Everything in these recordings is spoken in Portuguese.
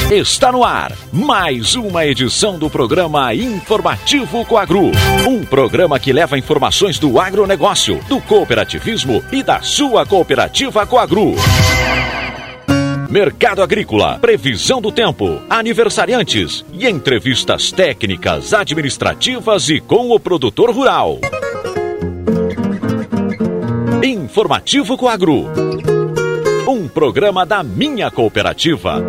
Está no ar mais uma edição do programa Informativo Coagro. Um programa que leva informações do agronegócio, do cooperativismo e da sua cooperativa Coagro. Mercado agrícola, previsão do tempo, aniversariantes e entrevistas técnicas, administrativas e com o produtor rural. Informativo Coagro. Um programa da minha cooperativa.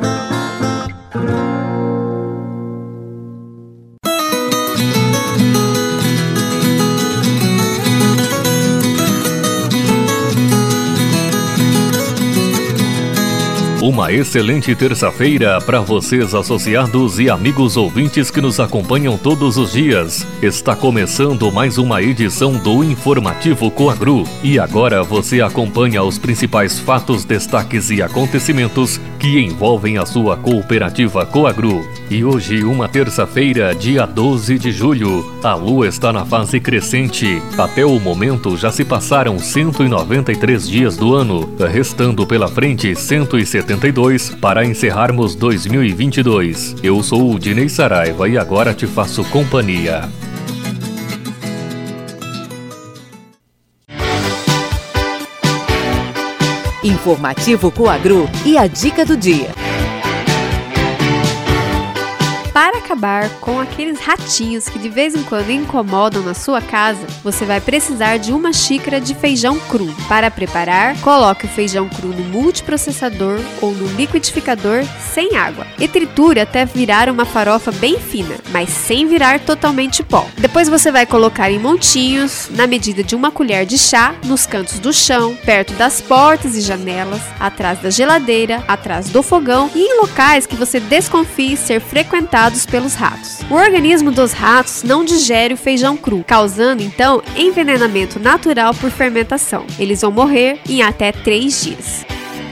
Uma excelente terça-feira para vocês, associados e amigos ouvintes que nos acompanham todos os dias. Está começando mais uma edição do Informativo Coagro. E agora você acompanha os principais fatos, destaques e acontecimentos que envolvem a sua cooperativa Coagro. E hoje, uma terça-feira, dia 12 de julho, a lua está na fase crescente. Até o momento já se passaram 193 dias do ano, restando pela frente 172 para encerrarmos 2022. Eu sou o Dinei Saraiva e agora te faço companhia. Informativo Coagro e a dica do dia. Para acabar com aqueles ratinhos que de vez em quando incomodam na sua casa, você vai precisar de uma xícara de feijão cru. Para preparar, coloque o feijão cru no multiprocessador ou no liquidificador sem água e triture até virar uma farofa bem fina, mas sem virar totalmente pó. Depois você vai colocar em montinhos, na medida de uma colher de chá, nos cantos do chão, perto das portas e janelas, atrás da geladeira, atrás do fogão e em locais que você desconfie ser frequentados pelos ratos. O organismo dos ratos não digere o feijão cru, causando então envenenamento natural por fermentação. Eles vão morrer em até 3 dias.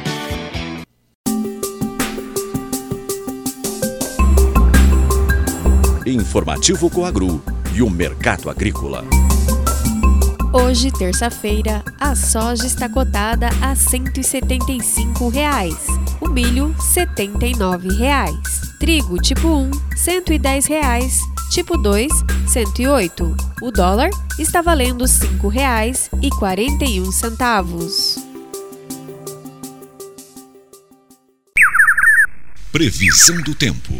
Informativo Coagro e o mercado agrícola. Hoje, terça-feira, a soja está cotada a R$ 175, o milho R$ 79, trigo tipo 1 R$ 110, tipo 2 R$ 108. O dólar está valendo R$ 5,41. Previsão do tempo.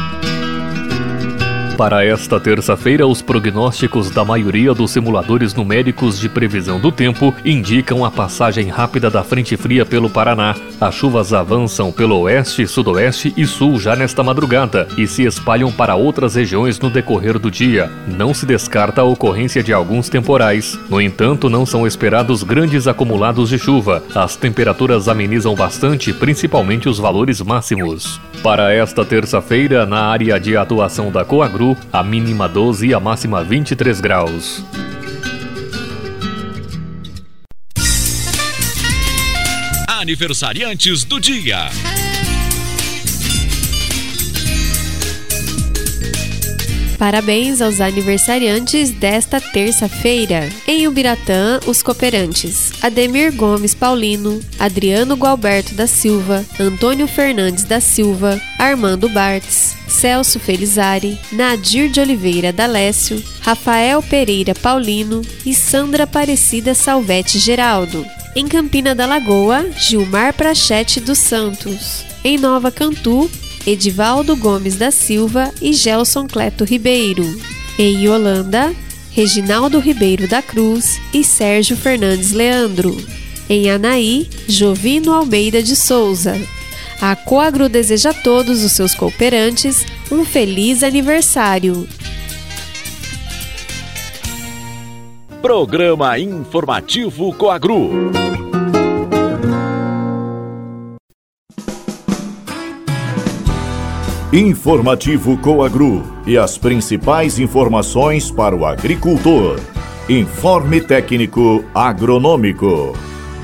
Para esta terça-feira, os prognósticos da maioria dos simuladores numéricos de previsão do tempo indicam a passagem rápida da frente fria pelo Paraná. As chuvas avançam pelo oeste, sudoeste e sul já nesta madrugada e se espalham para outras regiões no decorrer do dia. Não se descarta a ocorrência de alguns temporais. No entanto, não são esperados grandes acumulados de chuva. As temperaturas amenizam bastante, principalmente os valores máximos. Para esta terça-feira, na área de atuação da Coagro, a mínima 12 e a máxima 23 graus. Aniversariantes do dia. Parabéns aos aniversariantes desta terça-feira. Em Ubiratã, os cooperantes Ademir Gomes Paulino, Adriano Gualberto da Silva, Antônio Fernandes da Silva, Armando Bartz, Celso Felizari, Nadir de Oliveira D'Alessio, Rafael Pereira Paulino e Sandra Aparecida Salvete Geraldo. Em Campina da Lagoa, Gilmar Prachete dos Santos. Em Nova Cantu, Edivaldo Gomes da Silva e Gelson Cleto Ribeiro. Em Yolanda, Reginaldo Ribeiro da Cruz e Sérgio Fernandes Leandro. Em Anaí, Jovino Almeida de Souza. A Coagro deseja a todos os seus cooperantes um feliz aniversário. Programa Informativo Coagro. Informativo Coagro e as principais informações para o agricultor. Informe técnico agronômico.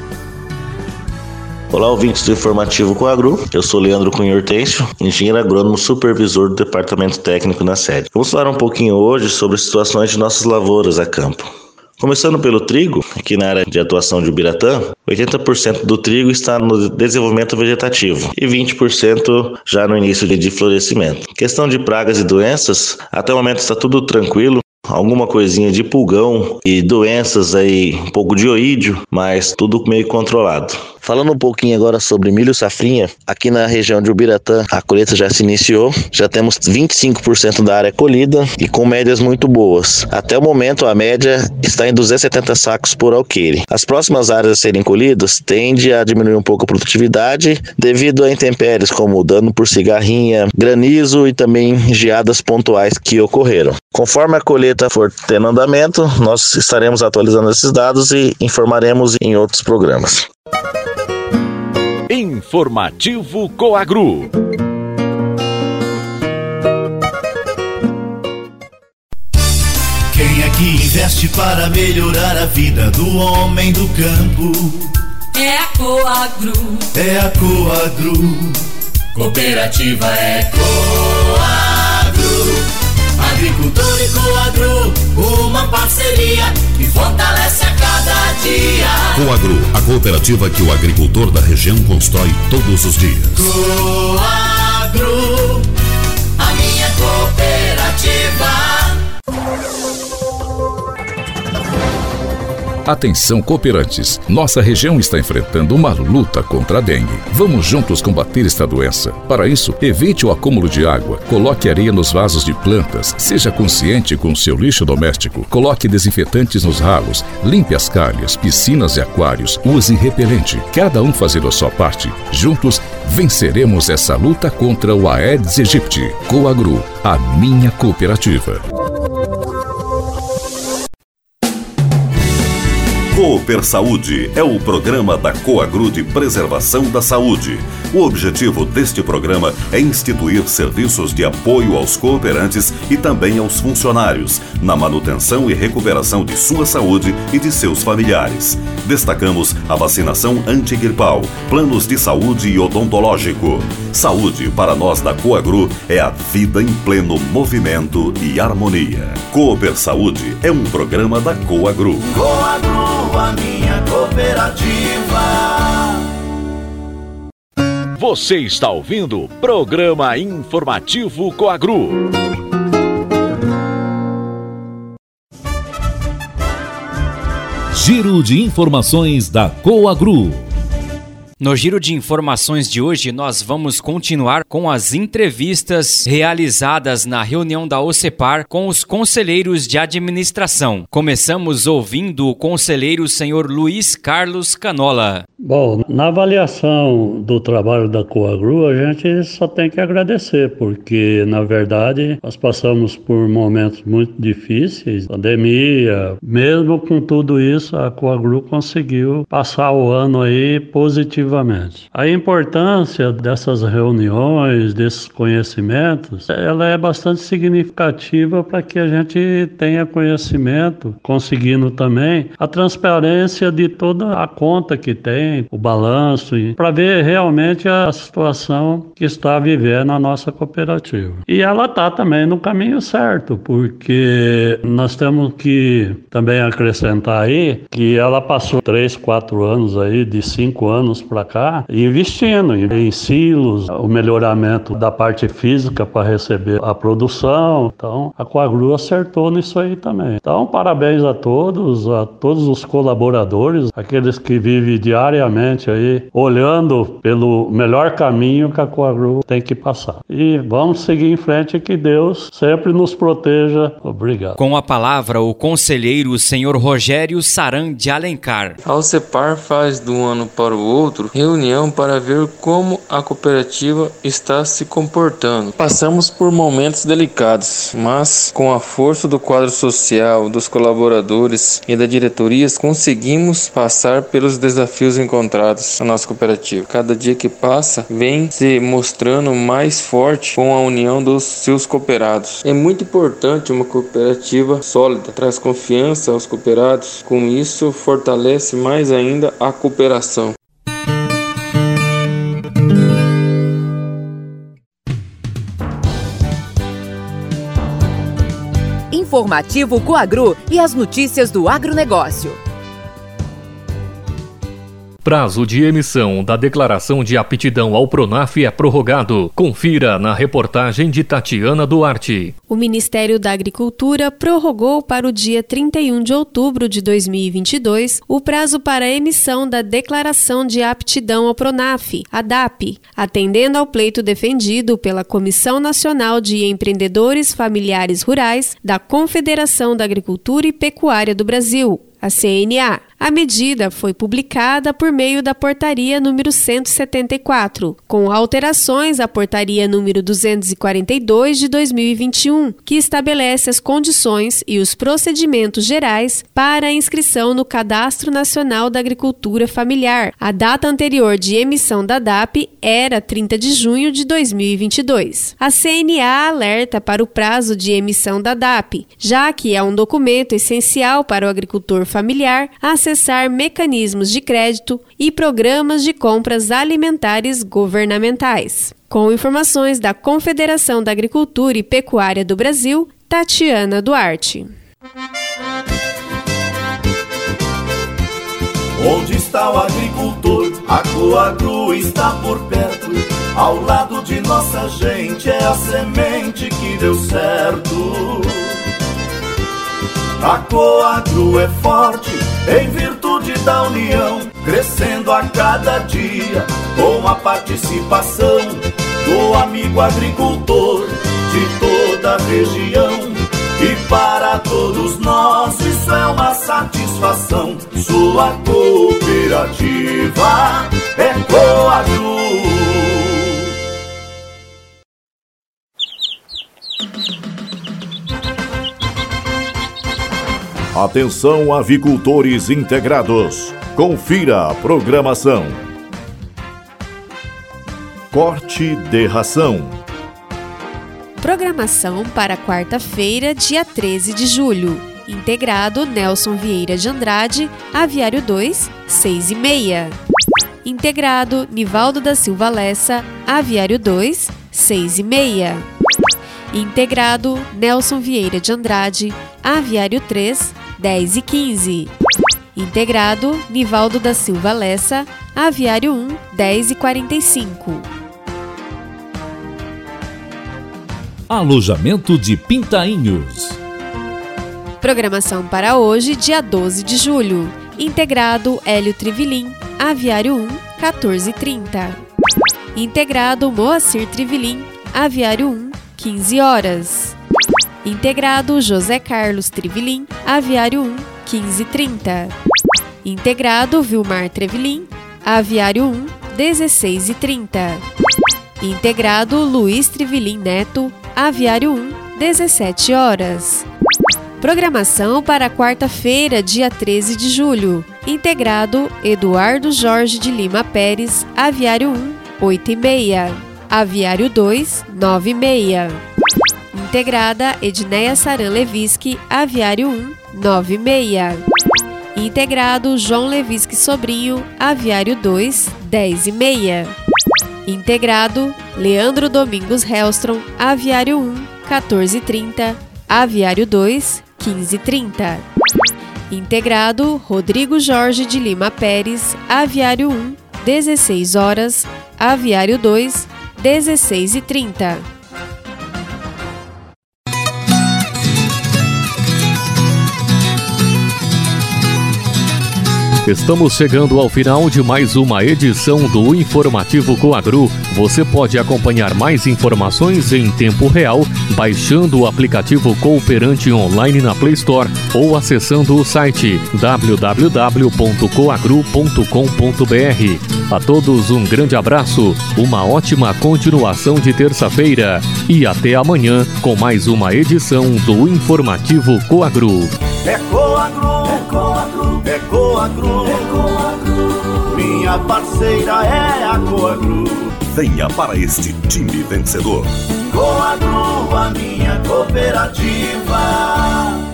Olá, ouvintes do Informativo Coagro. Eu sou Leandro Cunha Hortêncio, engenheiro agrônomo supervisor do Departamento Técnico na sede. Vamos falar um pouquinho hoje sobre situações de nossas lavouras a campo. Começando pelo trigo, aqui na área de atuação de Ubiratã, 80% do trigo está no desenvolvimento vegetativo e 20% já no início de florescimento. Questão de pragas e doenças, até o momento está tudo tranquilo. Alguma coisinha de pulgão e doenças aí, um pouco de oídio, mas tudo meio controlado. Falando um pouquinho agora sobre milho safrinha, aqui na região de Ubiratã a colheita já se iniciou, já temos 25% da área colhida e com médias muito boas. Até o momento a média está em 270 sacos por alqueire. As próximas áreas a serem colhidas tende a diminuir um pouco a produtividade devido a intempéries como dano por cigarrinha, granizo e também geadas pontuais que ocorreram. Conforme a colheita for tendo andamento, nós estaremos atualizando esses dados e informaremos em outros programas. Informativo Coagru. Quem aqui investe para melhorar a vida do homem do campo? É a Coagru. É a Coagru. Cooperativa é Coagru. Agricultor e Coagru, uma parceria que fortalece a cada dia. Coagru, a cooperativa que o agricultor da região constrói todos os dias. Coagru, a minha cooperativa. Atenção, cooperantes! Nossa região está enfrentando uma luta contra a dengue. Vamos juntos combater esta doença. Para isso, evite o acúmulo de água, coloque areia nos vasos de plantas, seja consciente com o seu lixo doméstico, coloque desinfetantes nos ralos, limpe as calhas, piscinas e aquários, use repelente. Cada um fazendo a sua parte. Juntos, venceremos essa luta contra o Aedes aegypti. Coagru, a minha cooperativa. Cooper Saúde é o programa da Coagru de preservação da saúde. O objetivo deste programa é instituir serviços de apoio aos cooperantes e também aos funcionários, na manutenção e recuperação de sua saúde e de seus familiares. Destacamos a vacinação antigripal, planos de saúde e odontológico. Saúde, para nós da Coagru, é a vida em pleno movimento e harmonia. Cooper Saúde é um programa da Coagru. Coagru, a minha cooperativa. Você está ouvindo o programa Informativo Coagru. Giro de informações da Coagru. No giro de informações de hoje, nós vamos continuar com as entrevistas realizadas na reunião da OCEPAR com os conselheiros de administração. Começamos ouvindo o conselheiro senhor Luiz Carlos Canola. Bom, na avaliação do trabalho da Coagru, a gente só tem que agradecer, porque, na verdade, nós passamos por momentos muito difíceis, pandemia. Mesmo com tudo isso, a Coagru conseguiu passar o ano aí positivamente. A importância dessas reuniões, desses conhecimentos, ela é bastante significativa para que a gente tenha conhecimento, conseguindo também a transparência de toda a conta que tem, o balanço, para ver realmente a situação que está vivendo a nossa cooperativa. E ela está também no caminho certo, porque nós temos que também acrescentar aí que ela passou 3, 4 anos aí, de 5 anos para cá, investindo em silos, o melhoramento da parte física para receber a produção. Então, a Coagru acertou nisso aí também. Então, parabéns a todos os colaboradores, aqueles que vivem diariamente aí, olhando pelo melhor caminho que a Coagru tem que passar. E vamos seguir em frente, que Deus sempre nos proteja. Obrigado. Com a palavra, o conselheiro senhor Rogério Saran de Alencar. A OCEPAR faz de um ano para o outro reunião para ver como a cooperativa está se comportando. Passamos por momentos delicados, mas com a força do quadro social, dos colaboradores e da diretoria, conseguimos passar pelos desafios encontrados na nossa cooperativa. Cada dia que passa, vem se mostrando mais forte com a união dos seus cooperados. É muito importante uma cooperativa sólida, traz confiança aos cooperados, com isso fortalece mais ainda a cooperação. Informativo Coagru e as notícias do agronegócio. Prazo de emissão da declaração de aptidão ao PRONAF é prorrogado. Confira na reportagem de Tatiana Duarte. O Ministério da Agricultura prorrogou para o dia 31 de outubro de 2022 o prazo para a emissão da declaração de aptidão ao PRONAF, a DAP, atendendo ao pleito defendido pela Comissão Nacional de Empreendedores Familiares Rurais da Confederação da Agricultura e Pecuária do Brasil, a CNA. A medida foi publicada por meio da Portaria número 174, com alterações à Portaria número 242 de 2021, que estabelece as condições e os procedimentos gerais para a inscrição no Cadastro Nacional da Agricultura Familiar. A data anterior de emissão da DAP era 30 de junho de 2022. A CNA alerta para o prazo de emissão da DAP, já que é um documento essencial para o agricultor familiar acessar mecanismos de crédito e programas de compras alimentares governamentais. Com informações da Confederação da Agricultura e Pecuária do Brasil, Tatiana Duarte. Onde está o agricultor? A Coagru está por perto. Ao lado de nossa gente é a semente que deu certo. A Coagru é forte em virtude da união, crescendo a cada dia com a participação do amigo agricultor de toda a região. E para todos nós isso é uma satisfação. Sua cooperativa é Coagru. Atenção, avicultores integrados. Confira a programação. Corte de ração. Programação para quarta-feira, dia 13 de julho. Integrado Nelson Vieira de Andrade, Aviário 2, 6h30. Integrado Nivaldo da Silva Lessa, Aviário 2, 6h30. Integrado Nelson Vieira de Andrade, Aviário 3, 10h15. Integrado Nivaldo da Silva Lessa, Aviário 1, 10h45. Alojamento de Pintainhos. Programação para hoje, dia 12 de julho. Integrado Hélio Trivilim, Aviário 1, 14h30. Integrado Moacir Trivilim, Aviário 1, 15 horas. Integrado José Carlos Trivilim, Aviário 1, 15h30. Integrado Vilmar Trivilim, Aviário 1, 16h30. Integrado Luiz Trivilim Neto, Aviário 1, 17 horas. Programação para quarta-feira, dia 13 de julho. Integrado Eduardo Jorge de Lima Pérez, Aviário 1, 8h30. Aviário 2, 9h30. Integrada Edneia Saran Leviski, Aviário 1, 9h30. Integrado João Leviski Sobrinho, Aviário 2, 10h30. Integrado Leandro Domingos Hellstrom, Aviário 1, 14h30. Aviário 2, 15h30. Integrado Rodrigo Jorge de Lima Pérez, Aviário 1, 16 horas. Aviário 2, 16h30. Estamos chegando ao final de mais uma edição do Informativo Coagru. Você pode acompanhar mais informações em tempo real baixando o aplicativo Cooperante Online na Play Store ou acessando o site www.coagru.com.br. A todos um grande abraço, uma ótima continuação de terça-feira e até amanhã com mais uma edição do Informativo Coagru. É Coagru, é Coagru, é Coagru, é Coagru. Minha parceira é a Coagru. Venha para este time vencedor. Coagru, a minha cooperativa.